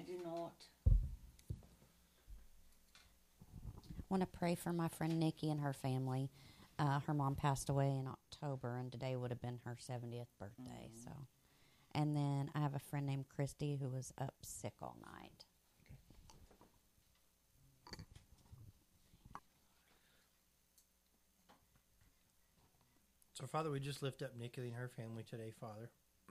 do not. I want to pray for my friend Nikki and her family. Her mom passed away in October, and today would have been her 70th birthday. So, and then I have a friend named Christy who was up sick all night. So, Father, we just lift up Nikki and her family today, Father.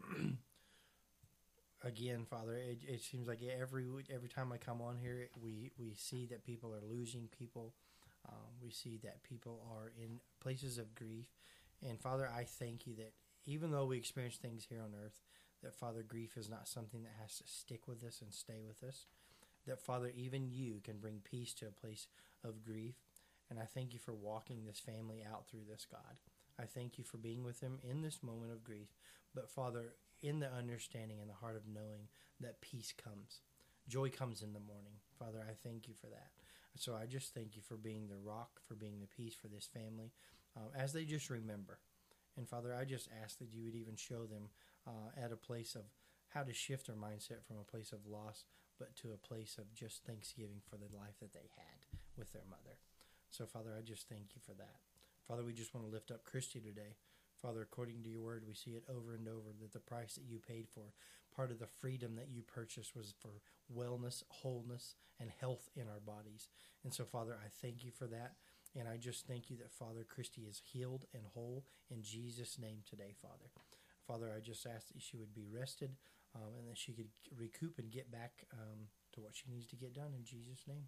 Again, Father, it seems like every time I come on here, we see that people are losing people. We see that people are in places of grief. And, Father, I thank you that even though we experience things here on earth, that, Father, grief is not something that has to stick with us and stay with us. That, Father, even you can bring peace to a place of grief. And I thank you for walking this family out through this, God. I thank you for being with them in this moment of grief. But, Father, in the understanding and the heart of knowing that peace comes. Joy comes in the morning. Father, I thank you for that. So I just thank you for being the rock, for being the peace for this family, as they just remember. And, Father, I just ask that you would even show them at a place of how to shift their mindset from a place of loss, but to a place of just thanksgiving for the life that they had with their mother. So, Father, I just thank you for that. Father, we just want to lift up Christy today. Father, according to your word, we see it over and over that the price that you paid for, part of the freedom that you purchased was for wellness, wholeness, and health in our bodies. And so, Father, I thank you for that. And I just thank you that, Father, Christy is healed and whole in Jesus' name today, Father. Father, I just ask that she would be rested and that she could recoup and get back to what she needs to get done in Jesus' name.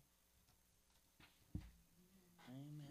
Amen.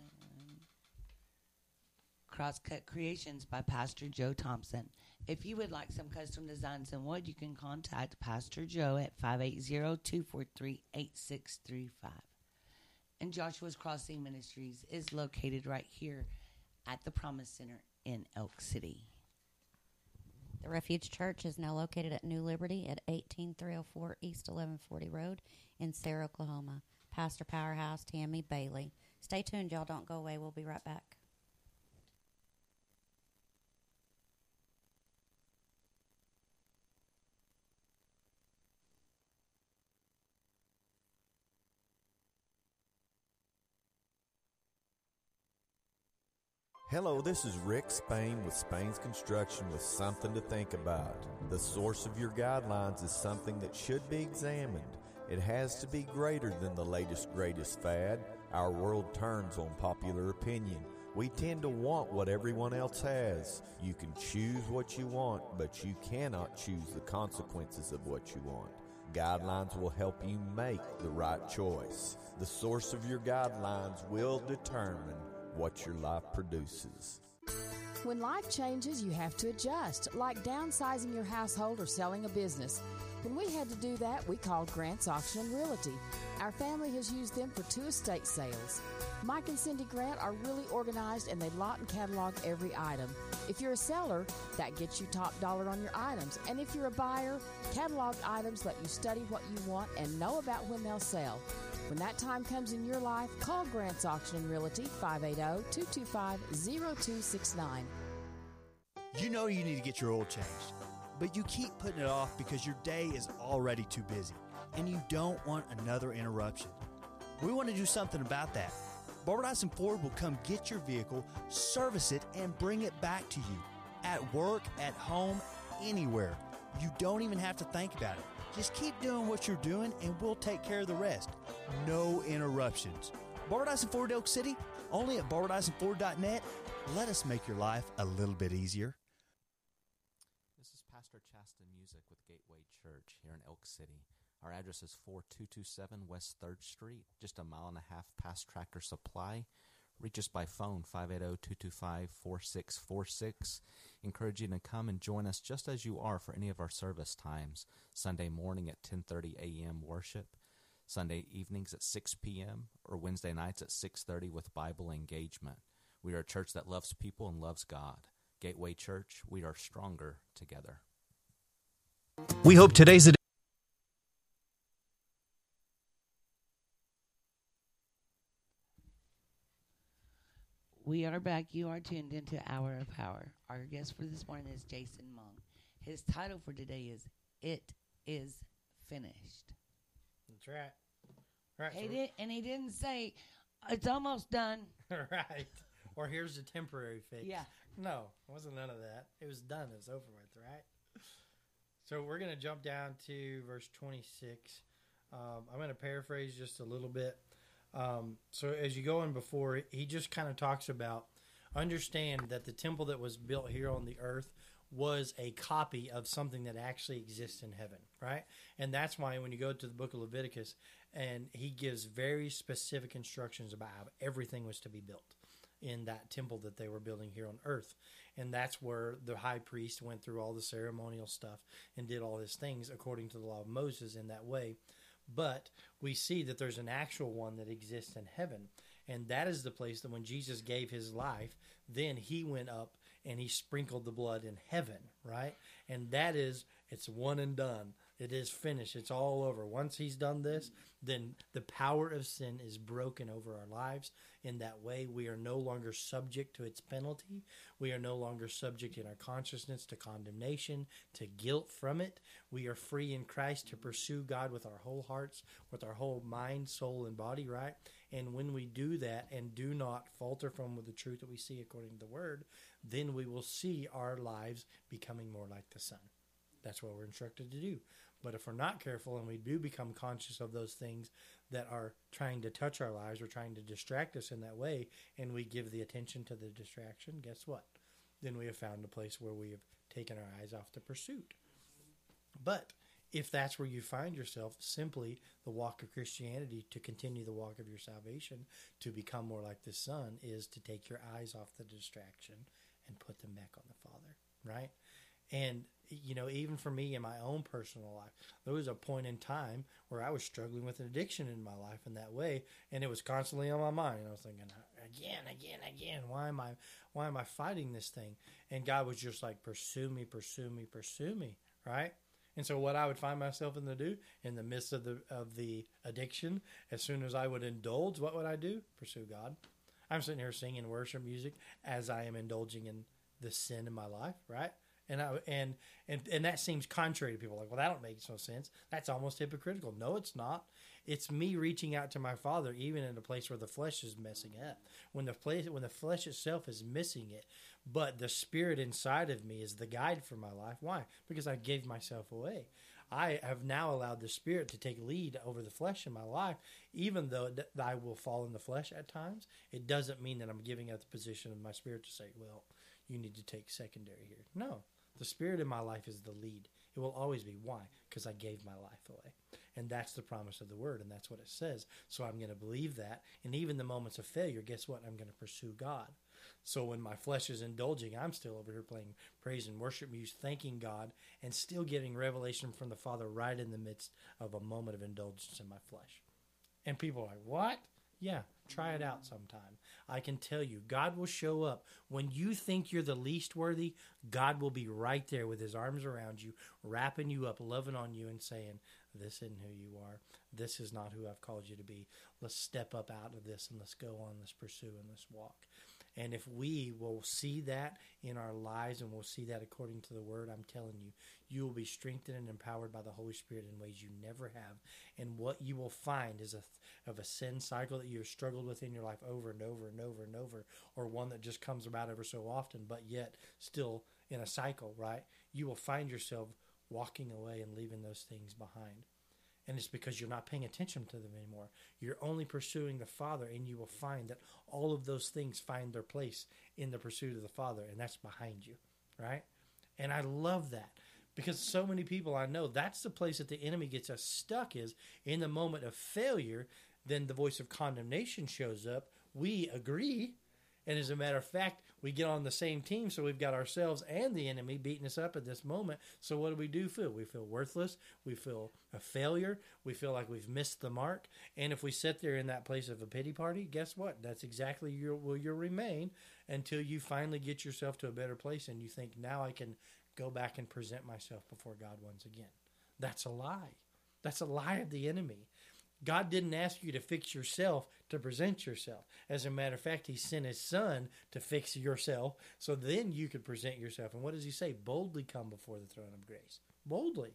Crosscut Creations by Pastor Joe Thompson. If you would like some custom designs in wood, you can contact Pastor Joe at 580-243-8635. And Joshua's Crossing Ministries is located right here at the Promise Center in Elk City. The Refuge Church is now located at New Liberty at 18304 East 1140 Road in Sarah, Oklahoma. Pastor Powerhouse, Tammy Bailey. Stay tuned, y'all. Don't go away. We'll be right back. Hello, this is Rick Spain with Spain's Construction with something to think about. The source of your guidelines is something that should be examined. It has to be greater than the latest, greatest fad. Our world turns on popular opinion. We tend to want what everyone else has. You can choose what you want, but you cannot choose the consequences of what you want. Guidelines will help you make the right choice. The source of your guidelines will determine what your life produces. When life changes, you have to adjust, like downsizing your household or selling a business. When we had to do that, we called Grant's Auction and Realty. Our family has used them for 2 estate sales. Mike and Cindy Grant are really organized, and they lot and catalog every item. If you're a seller, that gets you top dollar on your items. And if you're a buyer, catalog items let you study what you want and know about when they'll sell. When that time comes in your life, call Grant's Auction and Realty, 580-225-0269. You know you need to get your oil changed, but you keep putting it off because your day is already too busy, and you don't want another interruption. We want to do something about that. Barbara Dyson Ford will come get your vehicle, service it, and bring it back to you. At work, at home, anywhere. You don't even have to think about it. Just keep doing what you're doing, and we'll take care of the rest. No interruptions. Barbara Dyson Ford Elk City, only at BarbaraDysonFord.net. Let us make your life a little bit easier. This is Pastor Chasten Music with Gateway Church here in Elk City. Our address is 4227 West 3rd Street, just a mile and a half past Tractor Supply. Reach us by phone, 580-225-4646. Encourage you to come and join us just as you are for any of our service times. Sunday morning at 10:30 a.m. worship, Sunday evenings at 6 p.m., or Wednesday nights at 6:30 with Bible engagement. We are a church that loves people and loves God. Gateway Church, we are stronger together. We hope today's edition. We are back. You are tuned into Hour of Power. Our guest for this morning is Jason Monk. His title for today is It Is Finished. That's right. Right. He didn't say it's almost done. Right. Or here's the temporary fix. Yeah. No, it wasn't none of that. It was done. It was over with, right? So we're going to jump down to verse 26. I'm going to paraphrase just a little bit. So as you go in before, he just kind of talks about, understand that the temple that was built here on the earth was a copy of something that actually exists in heaven, right? And that's why when you go to the book of Leviticus, and he gives very specific instructions about how everything was to be built in that temple that they were building here on earth. And that's where the high priest went through all the ceremonial stuff and did all his things according to the law of Moses in that way. But we see that there's an actual one that exists in heaven. And that is the place that when Jesus gave his life, then he went up and he sprinkled the blood in heaven, right? And that is, it's one and done. It is finished. It's all over. Once he's done this, then the power of sin is broken over our lives. In that way, we are no longer subject to its penalty. We are no longer subject in our consciousness to condemnation, to guilt from it. We are free in Christ to pursue God with our whole hearts, with our whole mind, soul, and body, right? And when we do that and do not falter from the truth that we see according to the Word, then we will see our lives becoming more like the Son. That's what we're instructed to do. But if we're not careful and we do become conscious of those things that are trying to touch our lives or trying to distract us in that way, and we give the attention to the distraction, guess what? Then we have found a place where we have taken our eyes off the pursuit. But if that's where you find yourself, simply the walk of Christianity, to continue the walk of your salvation, to become more like the Son, is to take your eyes off the distraction and put them back on the Father, right? And, you know, even for me in my own personal life, there was a point in time where I was struggling with an addiction in my life in that way, and it was constantly on my mind. And I was thinking, again, why am I fighting this thing? And God was just like, pursue me, right? And so what I would find myself in the midst of the addiction, as soon as I would indulge, what would I do? Pursue God. I'm sitting here singing worship music as I am indulging in the sin in my life, right? And that seems contrary to people. Like, well, that don't make no sense. That's almost hypocritical. No, it's not. It's me reaching out to my Father, even in a place where the flesh is messing up. When the flesh itself is missing it, but the Spirit inside of me is the guide for my life. Why? Because I gave myself away. I have now allowed the Spirit to take lead over the flesh in my life, even though I will fall in the flesh at times. It doesn't mean that I'm giving up the position of my Spirit to say, well, you need to take secondary here. No. The Spirit in my life is the lead. It will always be. Why? Because I gave my life away. And that's the promise of the Word, and that's what it says. So I'm going to believe that. And even the moments of failure, guess what? I'm going to pursue God. So when my flesh is indulging, I'm still over here playing praise and worship music, thanking God, and still getting revelation from the Father right in the midst of a moment of indulgence in my flesh. And people are like, what? Yeah, try it out sometime. I can tell you, God will show up. When you think you're the least worthy, God will be right there with his arms around you, wrapping you up, loving on you, and saying, this isn't who you are. This is not who I've called you to be. Let's step up out of this and let's go on, let's pursue and let's walk. And if we will see that in our lives and we'll see that according to the Word, I'm telling you, you will be strengthened and empowered by the Holy Spirit in ways you never have. And what you will find is of a sin cycle that you have struggled with in your life over and over and over and over, or one that just comes about ever so often, but yet still in a cycle, right? You will find yourself walking away and leaving those things behind. And it's because you're not paying attention to them anymore. You're only pursuing the Father, and you will find that all of those things find their place in the pursuit of the Father, and that's behind you, right? And I love that because so many people I know, that's the place that the enemy gets us stuck, is in the moment of failure. Then the voice of condemnation shows up. We agree. And as a matter of fact, we get on the same team, so we've got ourselves and the enemy beating us up at this moment. So what do we do feel? We feel worthless. We feel a failure. We feel like we've missed the mark. And if we sit there in that place of a pity party, guess what? That's exactly where you'll remain until you finally get yourself to a better place and you think, now I can go back and present myself before God once again. That's a lie. That's a lie of the enemy. God didn't ask you to fix yourself to present yourself. As a matter of fact, he sent his Son to fix yourself so then you could present yourself. And what does he say? Boldly come before the throne of grace. Boldly.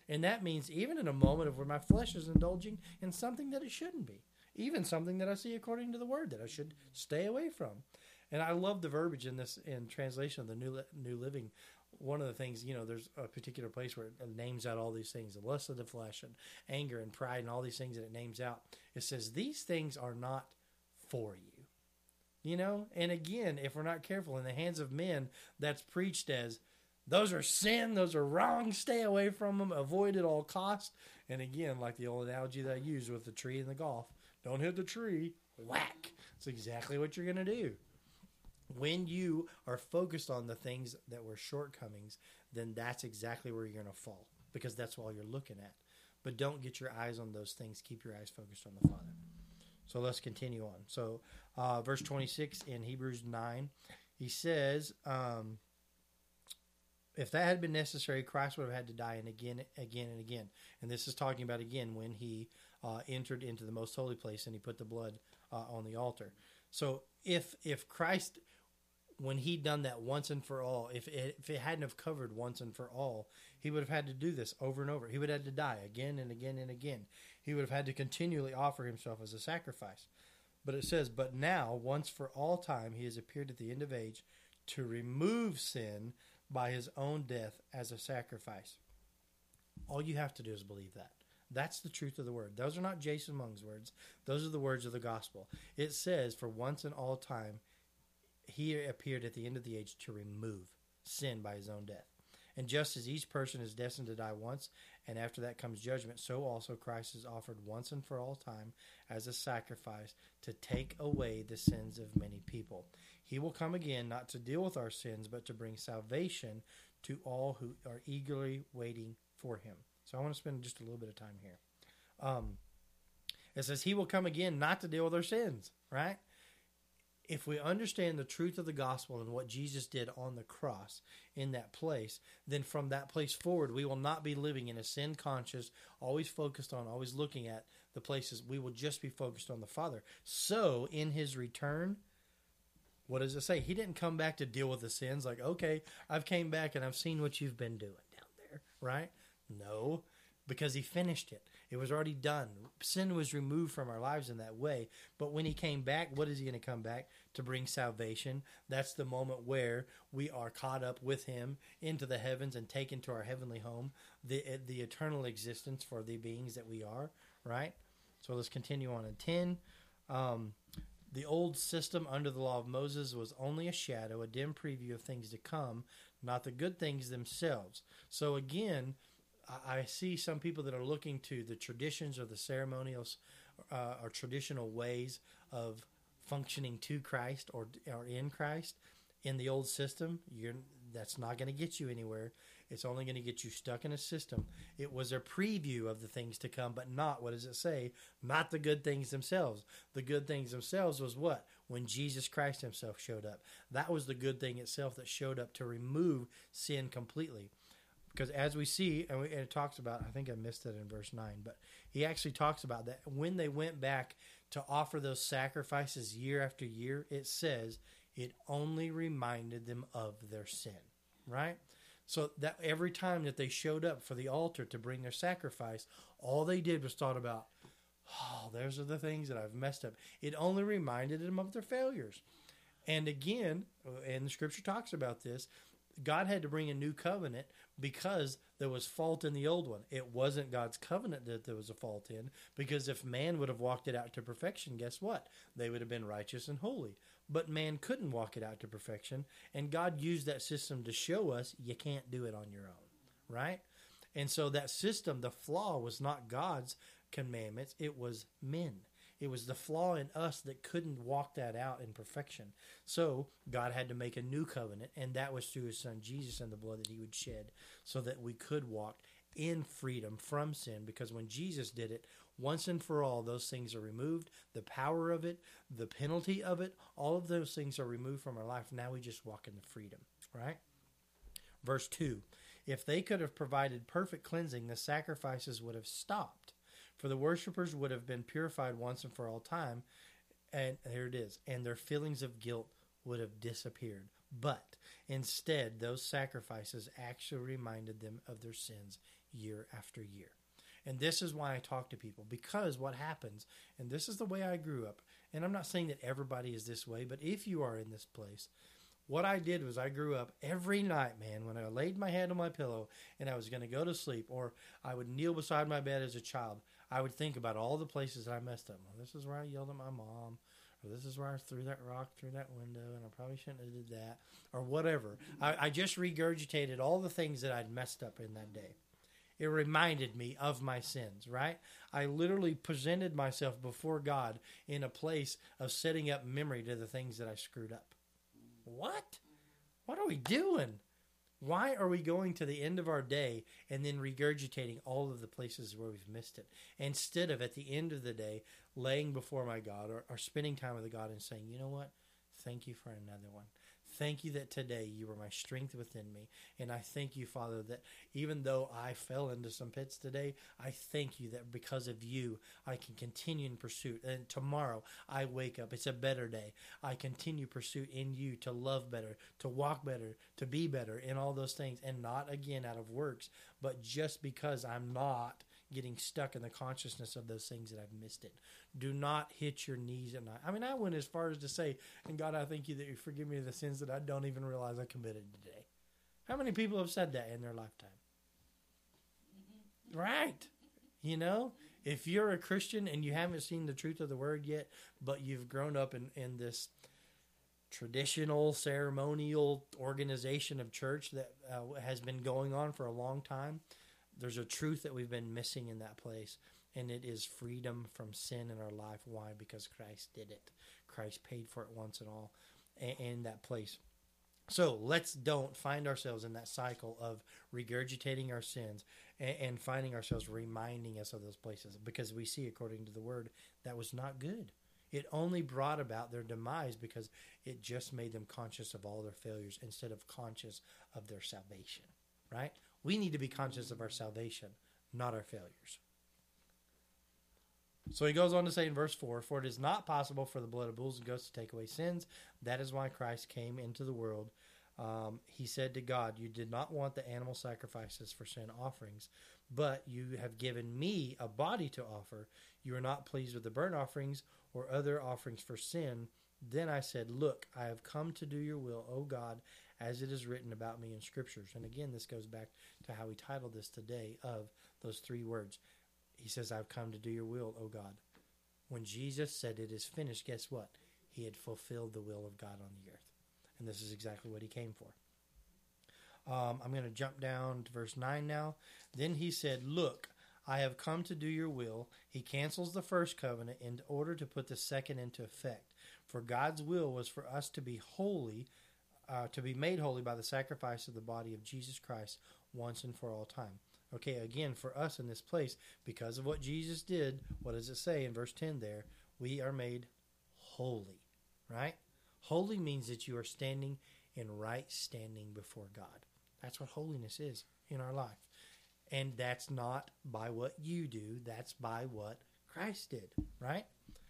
And that means even in a moment of where my flesh is indulging in something that it shouldn't be, even something that I see according to the word that I should stay away from. And I love the verbiage in this, in translation of the New Living. One of the things, there's a particular place where it names out all these things, the lust of the flesh and anger and pride and all these things that it names out. It says these things are not for you. And again, if we're not careful, in the hands of men, that's preached as, those are sin, those are wrong, stay away from them, avoid at all cost. And again, like the old analogy that I used with the tree and the golf, don't hit the tree, whack. It's exactly what you're going to do. When you are focused on the things that were shortcomings, then that's exactly where you're going to fall, because that's all you're looking at. But don't get your eyes on those things. Keep your eyes focused on the Father. So let's continue on. So verse 26 in Hebrews 9, he says, if that had been necessary, Christ would have had to die and again and again. And this is talking about, again, when he entered into the most holy place and he put the blood on the altar. So if Christ, when he done that once and for all, if it hadn't have covered once and for all, he would have had to do this over and over. He would have had to die again and again and again. He would have had to continually offer himself as a sacrifice. But it says, but now, once for all time, he has appeared at the end of age to remove sin by his own death as a sacrifice. All you have to do is believe that. That's the truth of the word. Those are not Jason Mung's words. Those are the words of the gospel. It says, for once and all time, he appeared at the end of the age to remove sin by his own death. And just as each person is destined to die once, and after that comes judgment, so also Christ is offered once and for all time as a sacrifice to take away the sins of many people. He will come again, not to deal with our sins, but to bring salvation to all who are eagerly waiting for him. So I want to spend just a little bit of time here. It says he will come again, not to deal with our sins, right? If we understand the truth of the gospel and what Jesus did on the cross in that place, then from that place forward, we will not be living in a sin conscious, always focused on, always looking at the places. We will just be focused on the Father. So in his return, what does it say? He didn't come back to deal with the sins like, okay, I've came back and I've seen what you've been doing down there, right? No, because he finished it. It was already done. Sin was removed from our lives in that way. But when he came back, what is he going to come back? To bring salvation. That's the moment where we are caught up with him into the heavens and taken to our heavenly home, the eternal existence for the beings that we are, right? So let's continue on in 10. The old system under the law of Moses was only a shadow, a dim preview of things to come, not the good things themselves. So again, I see some people that are looking to the traditions or the ceremonials or traditional ways of functioning to Christ or in Christ in the old system. That's not going to get you anywhere. It's only going to get you stuck in a system. It was a preview of the things to come, but not, what does it say? Not the good things themselves. The good things themselves was what? When Jesus Christ himself showed up. That was the good thing itself that showed up to remove sin completely. Because as we see, and it talks about, I think I missed it in verse 9, but he actually talks about that when they went back to offer those sacrifices year after year, it says it only reminded them of their sin, right? So that every time that they showed up for the altar to bring their sacrifice, all they did was thought about, oh, those are the things that I've messed up. It only reminded them of their failures. And again, and the scripture talks about this, God had to bring a new covenant because there was fault in the old one. It wasn't God's covenant that there was a fault in, because if man would have walked it out to perfection, guess what? They would have been righteous and holy. But man couldn't walk it out to perfection, and God used that system to show us you can't do it on your own, right? And so that system, the flaw was not God's commandments, it was men. It was the flaw in us that couldn't walk that out in perfection. So God had to make a new covenant, and that was through his son Jesus and the blood that he would shed so that we could walk in freedom from sin. Because when Jesus did it, once and for all, those things are removed. The power of it, the penalty of it, all of those things are removed from our life. Now we just walk in the freedom, right? Verse 2, if they could have provided perfect cleansing, the sacrifices would have stopped. For the worshipers would have been purified once and for all time, and here it is, and their feelings of guilt would have disappeared. But instead, those sacrifices actually reminded them of their sins year after year. And this is why I talk to people, because what happens, and this is the way I grew up, and I'm not saying that everybody is this way, but if you are in this place, what I did was I grew up every night, man, when I laid my head on my pillow and I was going to go to sleep, or I would kneel beside my bed as a child, I would think about all the places that I messed up. Well, this is where I yelled at my mom, or this is where I threw that rock through that window, and I probably shouldn't have did that, or whatever. I just regurgitated all the things that I'd messed up in that day. It reminded me of my sins, right? I literally presented myself before God in a place of setting up memory to the things that I screwed up. What? What are we doing? Why are we going to the end of our day and then regurgitating all of the places where we've missed it? Instead of, at the end of the day, laying before my God or spending time with God and saying, you know what? Thank you for another one. Thank you that today you were my strength within me. And I thank you, Father, that even though I fell into some pits today, I thank you that because of you, I can continue in pursuit. And tomorrow I wake up. It's a better day. I continue pursuit in you to love better, to walk better, to be better in all those things. And not again out of works, but just because I'm not getting stuck in the consciousness of those things that I've missed it. Do not hit your knees at night. I mean, I went as far as to say, and God, I thank you that you forgive me of the sins that I don't even realize I committed today. How many people have said that in their lifetime? Right. You know, if you're a Christian and you haven't seen the truth of the word yet, but you've grown up in this traditional, ceremonial organization of church that has been going on for a long time, there's a truth that we've been missing in that place, and it is freedom from sin in our life. Why? Because Christ did it. Christ paid for it once and all in that place. So let's don't find ourselves in that cycle of regurgitating our sins and finding ourselves reminding us of those places, because we see, according to the word, that was not good. It only brought about their demise because it just made them conscious of all their failures instead of conscious of their salvation, right? We need to be conscious of our salvation, not our failures. So he goes on to say in verse 4, for it is not possible for the blood of bulls and goats to take away sins. That is why Christ came into the world. He said to God, you did not want the animal sacrifices for sin offerings, but you have given me a body to offer. You are not pleased with the burnt offerings or other offerings for sin. Then I said, look, I have come to do your will, O God, as it is written about me in scriptures. And again, this goes back to how we titled this today, of those three words. He says, I've come to do your will, O God. When Jesus said it is finished, guess what? He had fulfilled the will of God on the earth. And this is exactly what he came for. I'm going to jump down to verse 9 now. Then he said, look, I have come to do your will. He cancels the first covenant in order to put the second into effect. For God's will was for us to be holy, to be made holy by the sacrifice of the body of Jesus Christ once and for all time. Okay, again, for us in this place, because of what Jesus did, what does it say in verse 10 there? We are made holy, right? Holy means that you are standing in right standing before God. That's what holiness is in our life. And that's not by what you do, that's by what Christ did, right?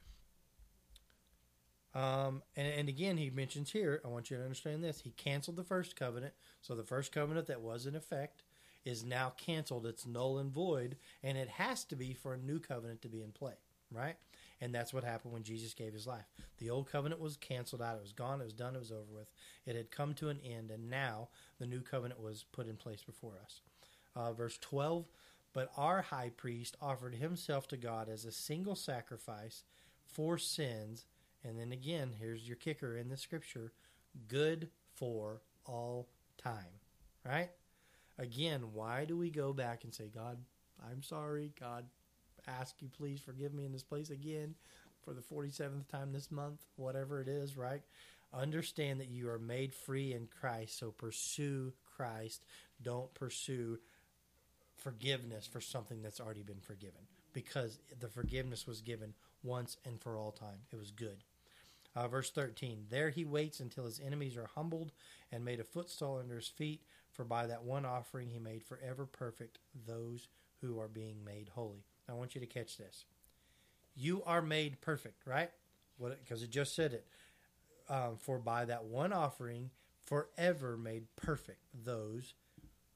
And again, he mentions here, I want you to understand this, he canceled the first covenant. So the first covenant that was in effect is now canceled. It's null and void, and it has to be for a new covenant to be in play, right? And that's what happened when Jesus gave his life. The old covenant was canceled out. It was gone. It was done. It was over with. It had come to an end, and now the new covenant was put in place before us. Verse 12, but our high priest offered himself to God as a single sacrifice for sins. And then again, here's your kicker in the scripture, good for all time, right? Again, why do we go back and say, God, I'm sorry, God, ask you please forgive me in this place again for the 47th time this month, whatever it is, right? Understand that you are made free in Christ, so pursue Christ. Don't pursue forgiveness for something that's already been forgiven, because the forgiveness was given once and for all time. It was good. Verse 13, there he waits until his enemies are humbled and made a footstool under his feet, for by that one offering he made forever perfect those who are being made holy. I want you to catch this. You are made perfect, right? Because it just said it. For by that one offering forever made perfect those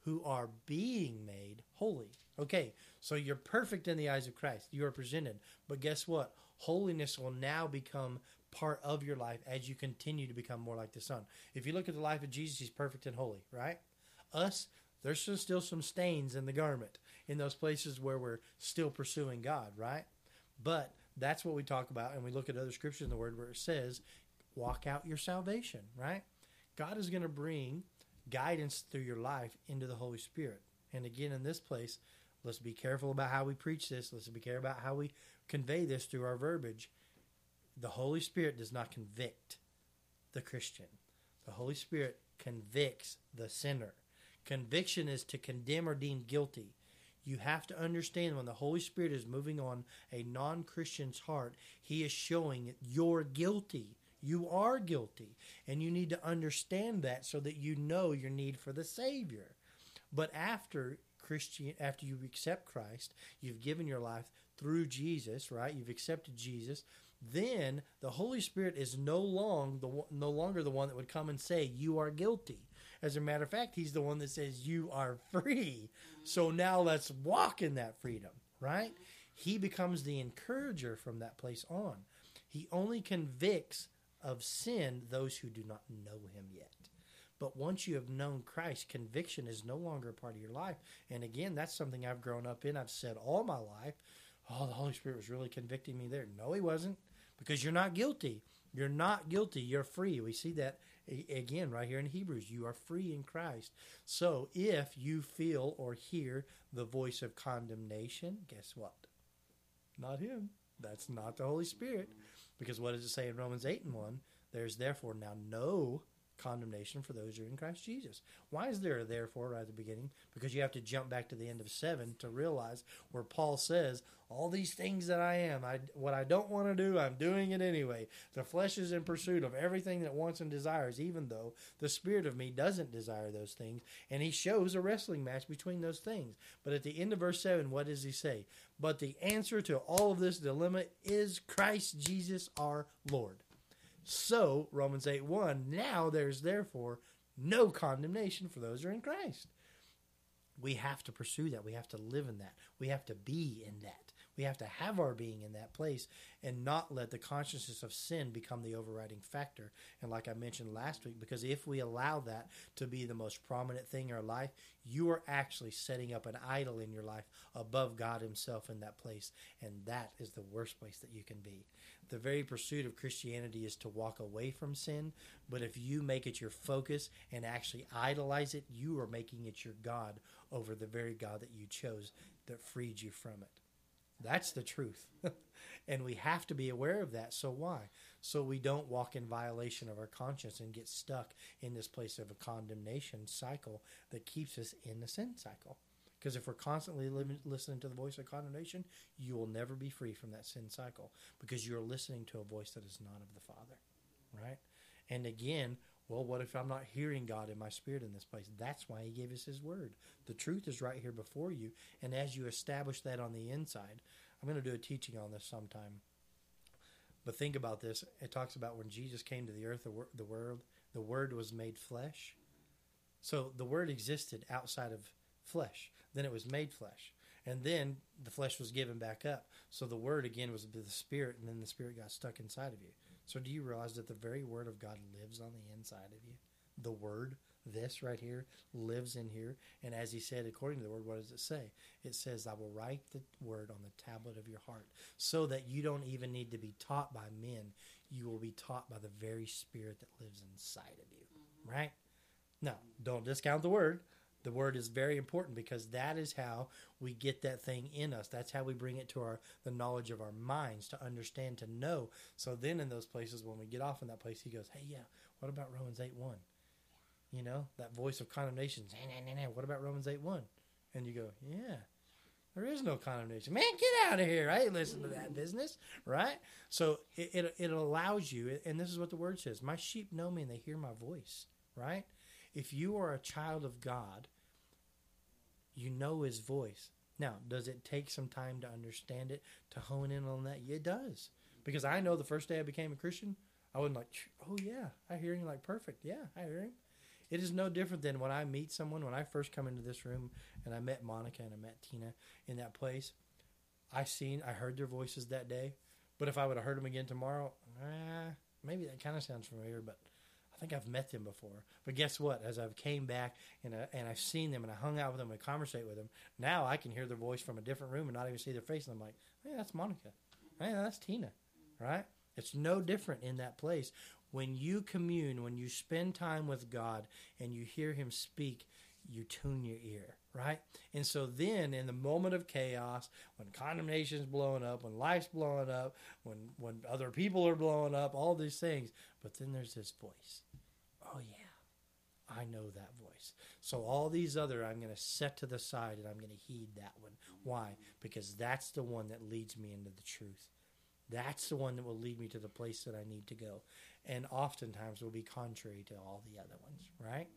who are being made holy. Okay, so you're perfect in the eyes of Christ. You are presented. But guess what? Holiness will now become part of your life as you continue to become more like the Son. If you look at the life of Jesus, he's perfect and holy, right? Us, there's still some stains in the garment in those places where we're still pursuing God, right? But that's what we talk about, and we look at other scriptures in the Word where it says, walk out your salvation, right? God is going to bring guidance through your life into the Holy Spirit. And again, in this place, let's be careful about how we preach this. Let's be careful about how we convey this through our verbiage. The Holy Spirit does not convict the Christian. The Holy Spirit convicts the sinner. Conviction is to condemn or deem guilty. You have to understand when the Holy Spirit is moving on a non-Christian's heart, he is showing you're guilty. You are guilty. And you need to understand that so that you know your need for the Savior. But after you accept Christ, you've given your life through Jesus, right? You've accepted Jesus. Then the Holy Spirit is no longer the one that would come and say, you are guilty. As a matter of fact, he's the one that says, you are free. So now let's walk in that freedom, right? He becomes the encourager from that place on. He only convicts of sin those who do not know him yet. But once you have known Christ, conviction is no longer a part of your life. And again, that's something I've grown up in. I've said all my life, oh, the Holy Spirit was really convicting me there. No, he wasn't, because you're not guilty. You're not guilty. You're free. We see that again right here in Hebrews. You are free in Christ. So if you feel or hear the voice of condemnation, guess what? Not him. That's not the Holy Spirit. Because what does it say in Romans 8:1? There's therefore now no condemnation for those who are in Christ Jesus. Why is there a therefore right at the beginning? Because you have to jump back to the end of 7 to realize where Paul says, all these things that I am, what I don't want to do, I'm doing it anyway. The flesh is in pursuit of everything that wants and desires, even though the spirit of me doesn't desire those things. And he shows a wrestling match between those things. But at the end of verse 7, what does he say? But the answer to all of this dilemma is Christ Jesus our Lord. So, Romans 8:1, now there's therefore no condemnation for those who are in Christ. We have to pursue that. We have to live in that. We have to be in that. We have to have our being in that place and not let the consciousness of sin become the overriding factor. And like I mentioned last week, because if we allow that to be the most prominent thing in our life, you are actually setting up an idol in your life above God himself in that place. And that is the worst place that you can be. The very pursuit of Christianity is to walk away from sin, but if you make it your focus and actually idolize it, you are making it your God over the very God that you chose that freed you from it. That's the truth. And we have to be aware of that. So why? So we don't walk in violation of our conscience and get stuck in this place of a condemnation cycle that keeps us in the sin cycle. Because if we're constantly listening to the voice of condemnation, you will never be free from that sin cycle because you're listening to a voice that is not of the Father, right? And again, well, what if I'm not hearing God in my spirit in this place? That's why he gave us his word. The truth is right here before you, and as you establish that on the inside, I'm going to do a teaching on this sometime. But think about this. It talks about when Jesus came to the earth, the word was made flesh. So the word existed outside of flesh. Then it was made flesh. And then the flesh was given back up. So the word again was the spirit, and then the spirit got stuck inside of you. So do you realize that the very word of God lives on the inside of you? The word, this right here, lives in here. And as he said, according to the word, what does it say? It says, I will write the word on the tablet of your heart so that you don't even need to be taught by men. You will be taught by the very spirit that lives inside of you, right? Now, don't discount the word. The word is very important because that is how we get that thing in us. That's how we bring it to the knowledge of our minds, to understand, to know. So then in those places, when we get off in that place, he goes, hey, yeah, what about Romans 8:1? You know, that voice of condemnation. What about Romans 8:1? And you go, yeah, there is no condemnation. Man, get out of here. I ain't listening to that business, right? So it allows you, and this is what the word says, my sheep know me and they hear my voice, right? If you are a child of God, you know his voice. Now, does it take some time to understand it, to hone in on that? Yeah, it does. Because I know the first day I became a Christian, I wasn't like, oh yeah, I hear him like perfect. Yeah, I hear him. It is no different than when I meet someone. When I first come into this room and I met Monica and I met Tina in that place, I heard their voices that day. But if I would have heard them again tomorrow, maybe that kind of sounds familiar, but I think I've met them before. But guess what? As I've came back and I've seen them and I hung out with them and conversate with them, now I can hear their voice from a different room and not even see their face. And I'm like, hey, that's Monica. Hey, that's Tina. Right? It's no different in that place. When you commune, when you spend time with God and you hear him speak, you tune your ear, right? And so then in the moment of chaos, when condemnation's blowing up, when life's blowing up, when other people are blowing up, all these things, but then there's this voice. Oh, yeah, I know that voice. So all these other I'm going to set to the side and I'm going to heed that one. Why? Because that's the one that leads me into the truth. That's the one that will lead me to the place that I need to go. And oftentimes will be contrary to all the other ones, right?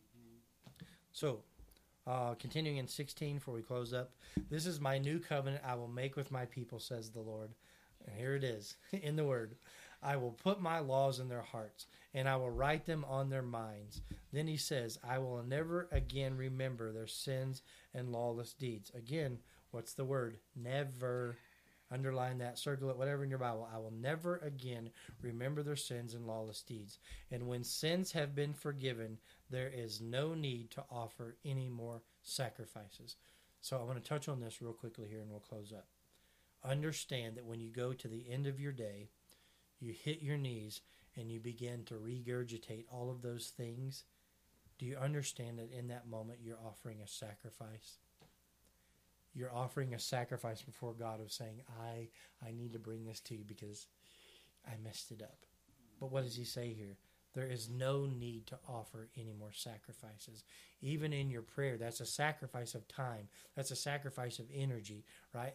So, continuing in 16 before we close up. This is my new covenant I will make with my people, says the Lord. And here it is in the word. I will put my laws in their hearts, and I will write them on their minds. Then he says, I will never again remember their sins and lawless deeds. Again, what's the word? Never. Underline that, circle it, whatever in your Bible. I will never again remember their sins and lawless deeds. And when sins have been forgiven, there is no need to offer any more sacrifices. So I want to touch on this real quickly here and we'll close up. Understand that when you go to the end of your day, you hit your knees and you begin to regurgitate all of those things. Do you understand that in that moment you're offering a sacrifice? You're offering a sacrifice before God of saying, I need to bring this to you because I messed it up. But what does he say here? There is no need to offer any more sacrifices. Even in your prayer, that's a sacrifice of time. That's a sacrifice of energy, right?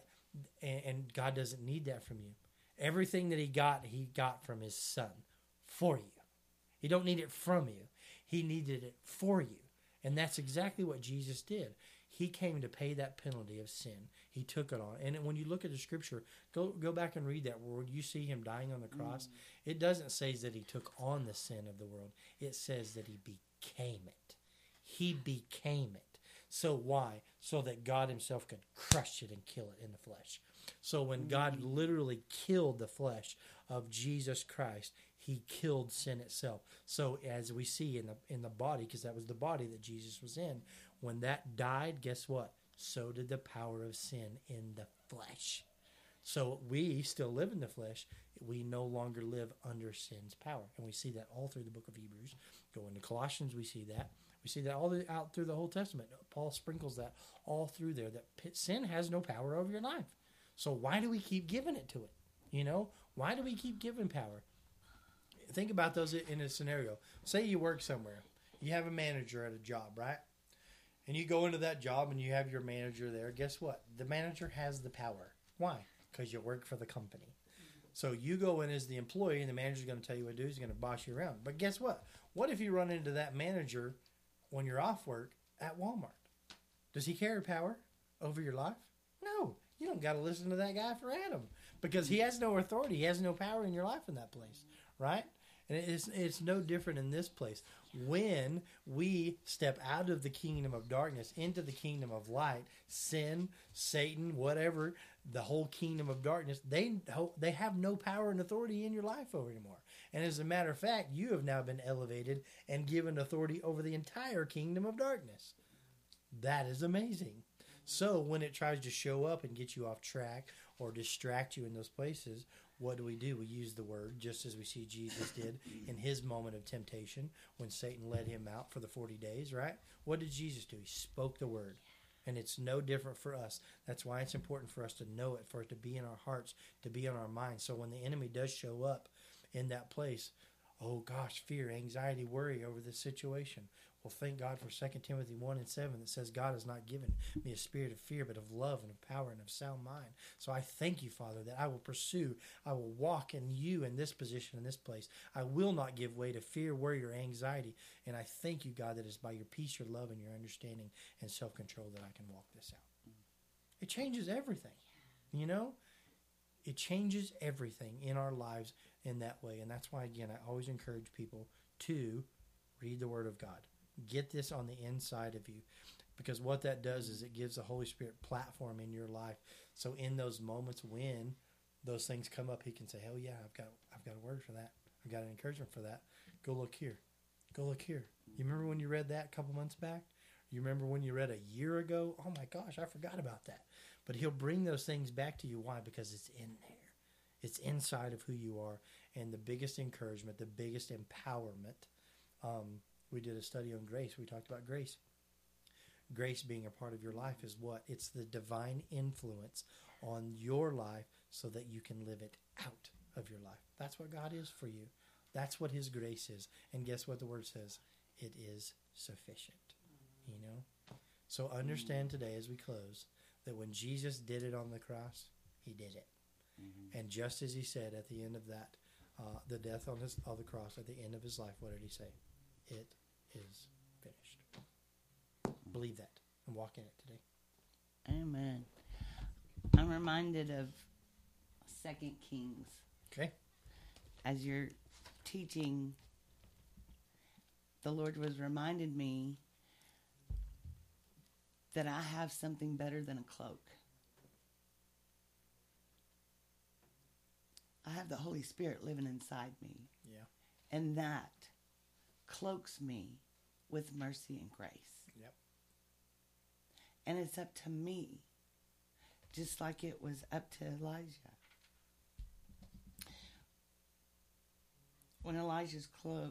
And God doesn't need that from you. Everything that he got from his son for you. He don't need it from you. He needed it for you. And that's exactly what Jesus did. He came to pay that penalty of sin. He took it on. And when you look at the scripture, go back and read that word. You see him dying on the cross. It doesn't say that he took on the sin of the world. It says that he became it. He became it. So why? So that God himself could crush it and kill it in the flesh. So when God literally killed the flesh of Jesus Christ, he killed sin itself. So as we see in the body, because that was the body that Jesus was in, when that died, guess what? So did the power of sin in the flesh. So we still live in the flesh. We no longer live under sin's power. And we see that all through the book of Hebrews. Go into Colossians, we see that. We see that out through the whole Testament. Paul sprinkles that all through there, that sin has no power over your life. So why do we keep giving it to it? You know, why do we keep giving power? Think about those in a scenario. Say you work somewhere. You have a manager at a job, right? And you go into that job and you have your manager there. Guess what? The manager has the power. Why? Because you work for the company. So you go in as the employee and the manager's going to tell you what to do. He's going to boss you around. But guess what? What if you run into that manager when you're off work at Walmart? Does he carry power over your life? No. You don't got to listen to that guy for Adam because he has no authority. He has no power in your life in that place, right? And it's no different in this place. When we step out of the kingdom of darkness into the kingdom of light, sin, Satan, whatever, the whole kingdom of darkness, they have no power and authority in your life over anymore. And as a matter of fact, you have now been elevated and given authority over the entire kingdom of darkness. That is amazing. So when it tries to show up and get you off track or distract you in those places, what do? We use the word, just as we see Jesus did in his moment of temptation when Satan led him out for the 40 days, right? What did Jesus do? He spoke the word. And it's no different for us. That's why it's important for us to know it, for it to be in our hearts, to be on our minds. So when the enemy does show up in that place, oh gosh, fear, anxiety, worry over this situation. Well, thank God for 2 Timothy 1:7 that says God has not given me a spirit of fear, but of love and of power and of sound mind. So I thank you, Father, that I will pursue, I will walk in you in this position, in this place. I will not give way to fear, worry, or anxiety. And I thank you, God, that it's by your peace, your love, and your understanding and self-control that I can walk this out. It changes everything, you know? It changes everything in our lives in that way. And that's why, again, I always encourage people to read the Word of God. Get this on the inside of you, because what that does is it gives the Holy Spirit platform in your life. So in those moments when those things come up, he can say, "Oh yeah, I've got a word for that. I've got an encouragement for that. Go look here. Go look here. You remember when you read that a couple months back? You remember when you read a year ago? Oh my gosh, I forgot about that." But he'll bring those things back to you. Why? Because it's in there. It's inside of who you are. And the biggest encouragement, the biggest empowerment. We did a study on grace. We talked about grace. Grace being a part of your life is what? It's the divine influence on your life so that you can live it out of your life. That's what God is for you. That's what his grace is. And guess what the word says? It is sufficient. You know? So understand today as we close that when Jesus did it on the cross, he did it. Mm-hmm. And just as he said at the end of that, the death on the cross, at the end of his life, what did he say? It is finished. Believe that and walk in it today. Amen. I'm reminded of 2 Kings. Okay. As you're teaching, the Lord was reminded me that I have something better than a cloak. I have the Holy Spirit living inside me. Yeah. And that cloaks me with mercy and grace. Yep. And it's up to me, just like it was up to Elijah. When Elijah's cloak,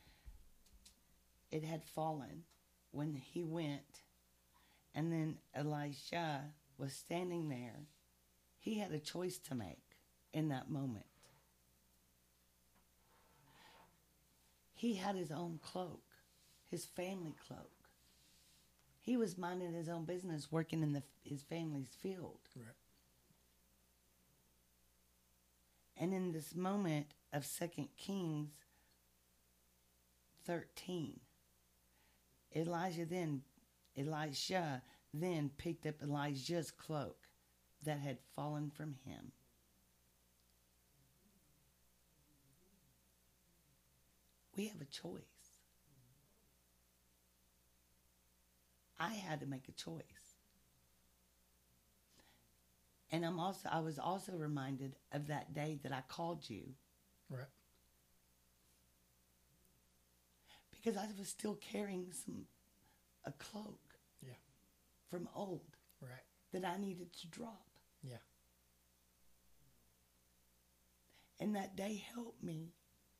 it had fallen when he went, and then Elisha was standing there. He had a choice to make in that moment. He had his own cloak, his family cloak. He was minding his own business, working in his family's field. Right. And in this moment of 2 Kings 13, Elisha then picked up Elijah's cloak that had fallen from him. We have a choice. I had to make a choice. And I was also reminded of that day that I called you. Right. Because I was still carrying a cloak. Yeah. From old. Right. That I needed to drop. Yeah. And that day helped me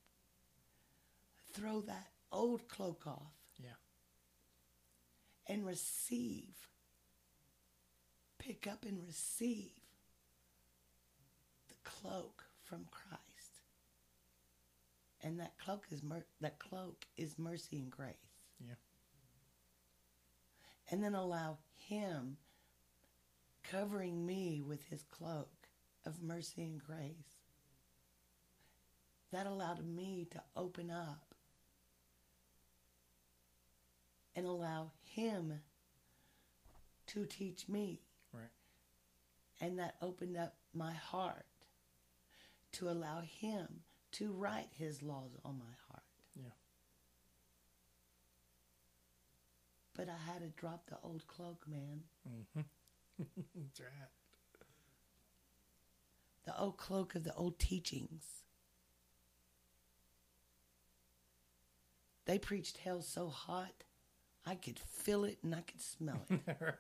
throw that old cloak off. Yeah. And pick up and receive the cloak from Christ. And that cloak is mercy and grace. Yeah. And then allow him covering me with his cloak of mercy and grace. That allowed me to open up and allow him to teach me. Right. And that opened up my heart to allow him to write his laws on my heart. Yeah. But I had to drop the old cloak, man. Mm-hmm. That's right. The old cloak of the old teachings. They preached hell so hot, I could feel it and I could smell it. Right.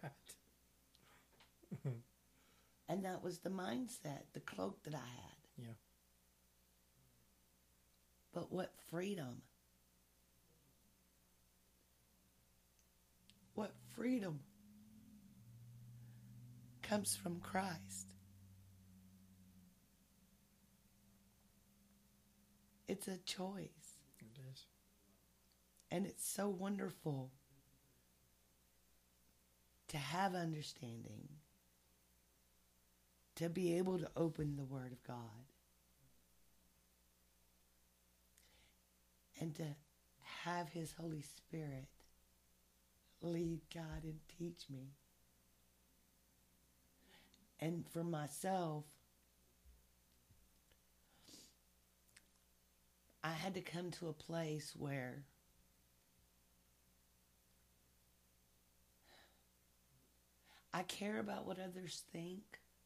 And that was the mindset, the cloak that I had. Yeah. But what freedom. What freedom comes from Christ. It's a choice. It is. And it's so wonderful to have understanding, to be able to open the Word of God, and to have His Holy Spirit lead, guide, and teach me. And for myself, I had to come to a place where I care about what others think,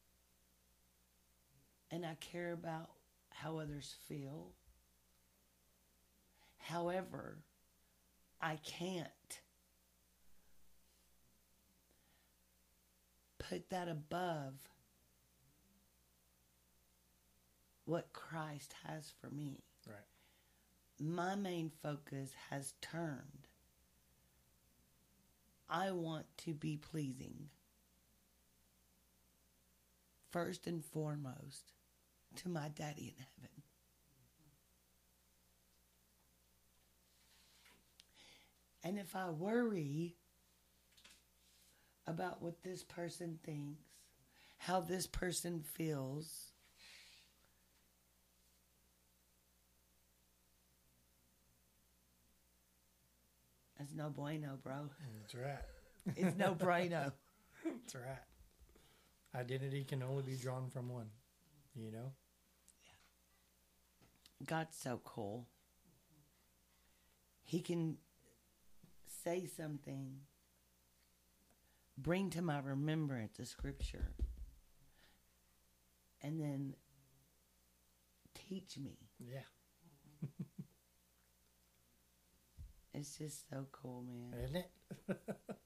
and I care about how others feel. However, I can't put that above what Christ has for me. Right. My main focus has turned. I want to be pleasing, first and foremost, to my daddy in heaven. And if I worry about what this person thinks, how this person feels, it's no bueno, bro. That's right. It's no bueno. That's right. Identity can only be drawn from one, you know? God's so cool. He can say something, bring to my remembrance a scripture, and then teach me. Yeah. It's just so cool, man. Isn't it?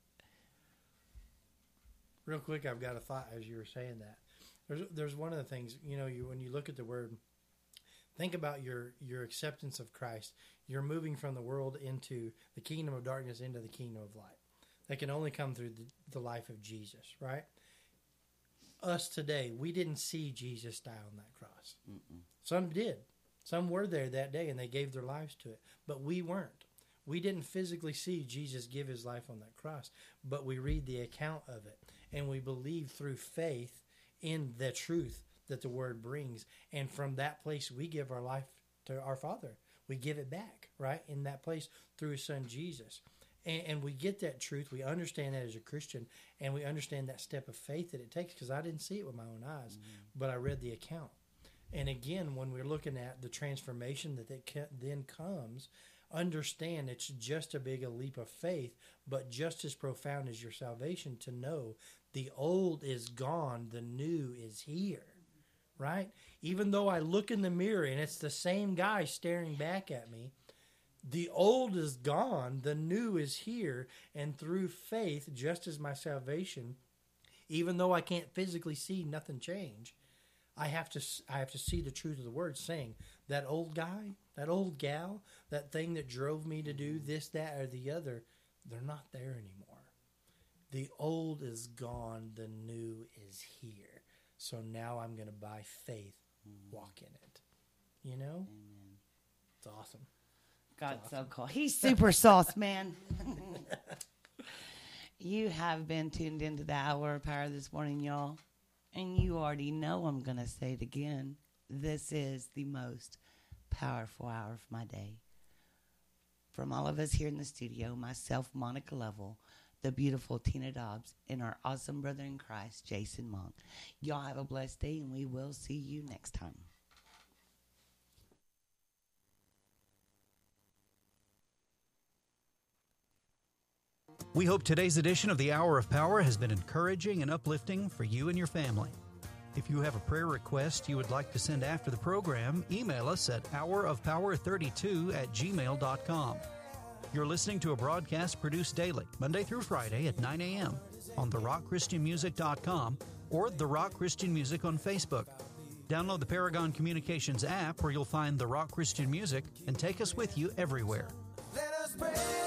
Real quick, I've got a thought as you were saying that. There's one of the things, you know, when you look at the word, think about your acceptance of Christ. You're moving from the world into the kingdom of darkness into the kingdom of light. That can only come through the life of Jesus, right? Us today, we didn't see Jesus die on that cross. Mm-mm. Some did. Some were there that day and they gave their lives to it. But we weren't. We didn't physically see Jesus give his life on that cross, but we read the account of it, and we believe through faith in the truth that the word brings. And from that place, we give our life to our Father. We give it back, right, in that place through his son Jesus. And we get that truth. We understand that as a Christian, and we understand that step of faith that it takes, because I didn't see it with my own eyes, but I read the account. And again, when we're looking at the transformation that then comes, understand it's just a big leap of faith, but just as profound as your salvation to know the old is gone, the new is here, right? Even though I look in the mirror and it's the same guy staring back at me, the old is gone, the new is here, and through faith, just as my salvation, even though I can't physically see nothing change, I have to see the truth of the word saying that old guy, that old gal, that thing that drove me to do this, that, or the other, they're not there anymore. The old is gone, the new is here. So now I'm going to, by faith, walk in it. You know? Amen. It's awesome. God's so cool. He's super sauce, man. You have been tuned into the Hour of Power this morning, y'all. And you already know I'm going to say it again. This is the most powerful hour of my day. From all of us here in the studio, myself, Monica Lovell, the beautiful Tina Dobbs, and our awesome brother in Christ, Jason Monk. Y'all have a blessed day, and we will see you next time. We hope today's edition of the Hour of Power has been encouraging and uplifting for you and your family. If you have a prayer request you would like to send after the program, email us at hourofpower32@gmail.com. You're listening to a broadcast produced daily, Monday through Friday at 9 a.m. on therockchristianmusic.com or The Rock Christian Music on Facebook. Download the Paragon Communications app where you'll find The Rock Christian Music and take us with you everywhere. Let us pray.